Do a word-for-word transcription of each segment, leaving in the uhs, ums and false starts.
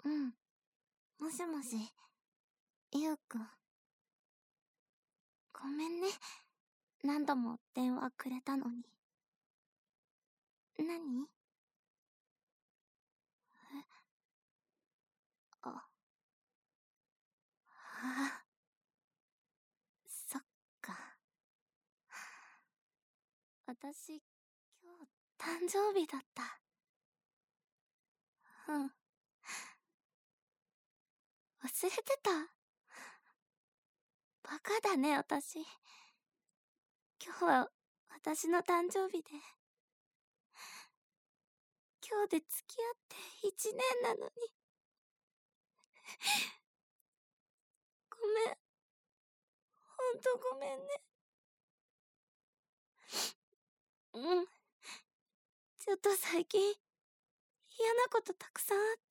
うん。もしもし、ゆうくん。ごめんね。何度も電話くれたのに。何？え？あ。はあ。そっか。私、今日、誕生日だった。うん。忘れてた。バカだね、私。今日は、私の誕生日で。今日で付き合って一年なのに。ごめん。ほんとごめんね。うん。ちょっと最近、嫌なことたくさんあって。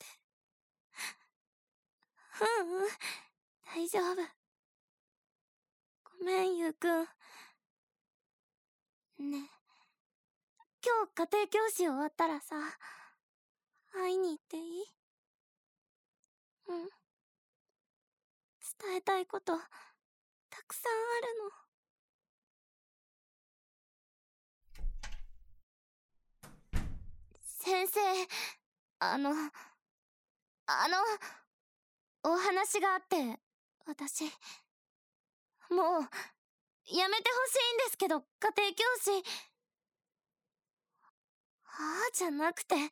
ううん、大丈夫。ごめん、ゆうくん。ね。今日家庭教師終わったらさ、会いに行っていい？うん。伝えたいこと、たくさんあるの。先生、あの、あの、お話があって、私、もう、やめてほしいんですけど、家庭教師。ああじゃなくて、だって、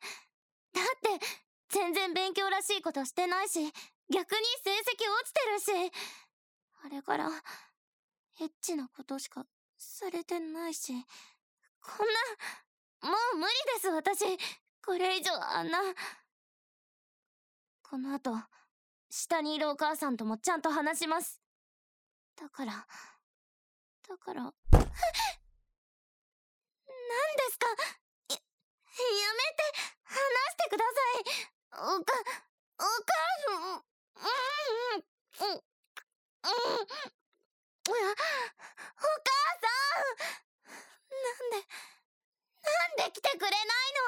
全然勉強らしいことしてないし、逆に成績落ちてるし、あれから、エッチなことしかされてないし、こんな、もう無理です私、これ以上あんな。この後、下にいるお母さんともちゃんと話します。だから、だから、何ですか？や、やめて、話してください。おか、お母さん、うん、うん、うん、うん、お母さん、なんで、なんで来てくれない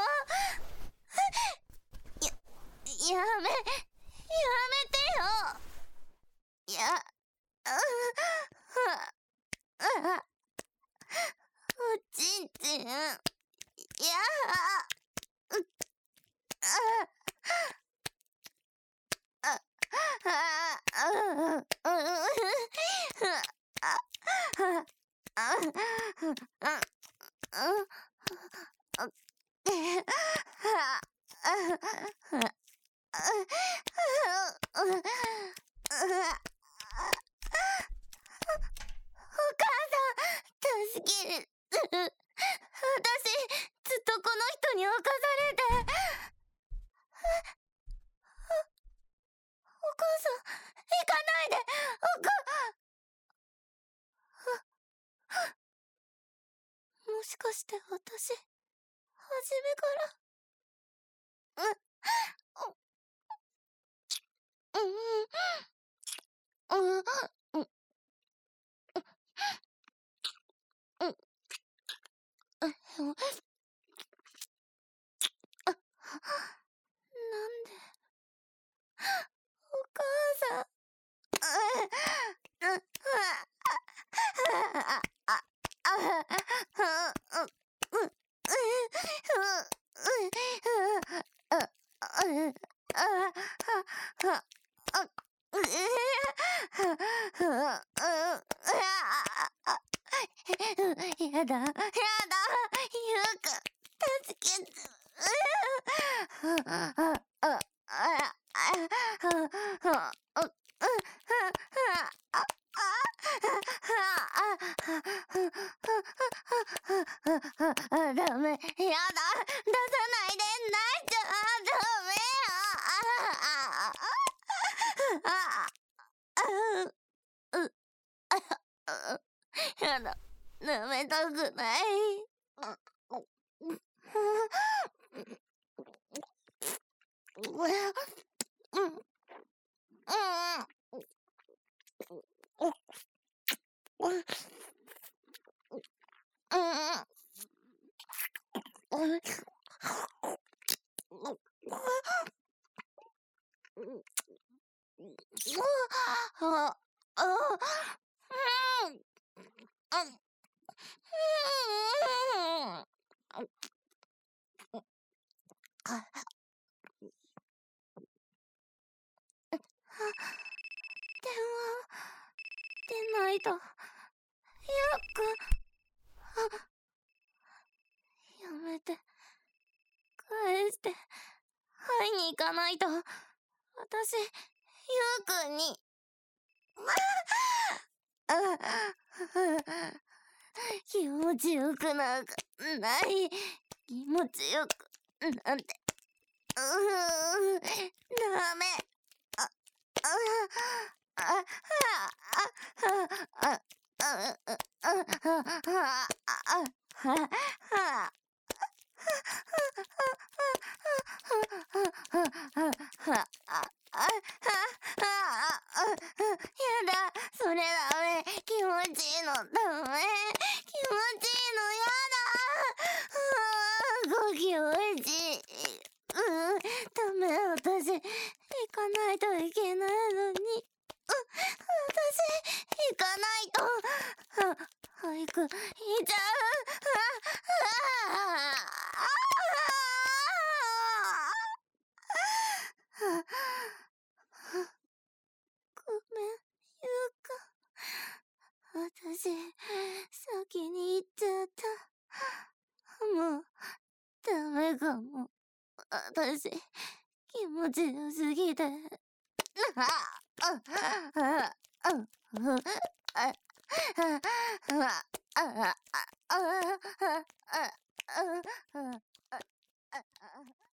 の？や、やめ、やめてよ。や、あ、あ、おちんちん、や、う、あ、あ、あ、あ、う、う、お母さん、助ける。私、ずっとこの人に侵されて。お母さん、行かないで。おか、もしかして私、初めから、う、う、うん、うん、うん、うん、うん、なんで、お母さん、う、う、あ、あ、あ、う、う、やだ、やだ、ゆうくん、助けて。ダメ、やだ、出さないで、泣いちゃダメよ。う、やだ、舐めたくない。うん、うん。 あ、あ、うん、あ、うん、あ、電話出ないと。ゆうくん、あ、やめて。返して。会いに行かないと。私、ゆうくんに。気持ちよくなんかない。気持ちよくなんて。うーん、ダメ。あ、あ、あ、あ、あ、あ、あ、あ、あ、あ、あ、やだ、それダメ。気持ちいいのダメ。気持ちいいのやだ。ご気持ちいい。うん、ダメ、私、行かないといけないのに。うん、私、行かないと。は、早く、行っちゃう。あ、あ、あ、あ、ごめん、ゆうか。私、先に行っちゃった。もう、ダメかも。私、気持ちよすぎて。あ、あ、あ、あ、あ、あ、あ、あ、あ、あ、あ、あ、あ、あ、あ、